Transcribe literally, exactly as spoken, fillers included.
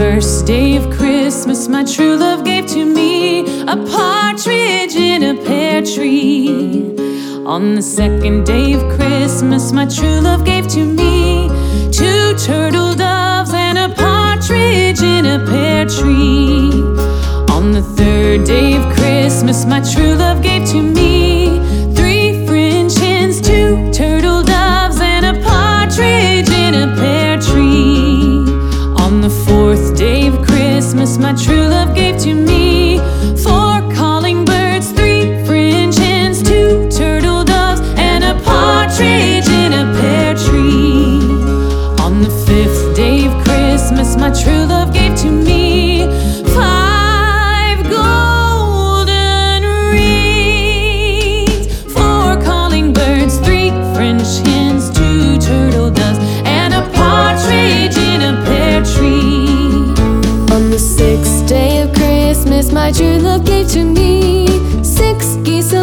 first day of Christmas, my true love gave to me a partridge in a pear tree. On the second day of Christmas, my true love gave to me two turtle doves and a partridge in a pear tree. On the third day of Christmas, my true love gave to me three French hens, two turtle doves, and a partridge in a pear tree. On the fourth day of Christmas, my true love gave to me four calling birds, three French hens, two turtle doves, and a partridge in a pear tree. On the fifth day of Christmas, my true love gave to me five golden rings, four calling birds, three French hens, two turtle doves, and a partridge in a pear tree. On the sixth day of Christmas, my true love gave to me six geese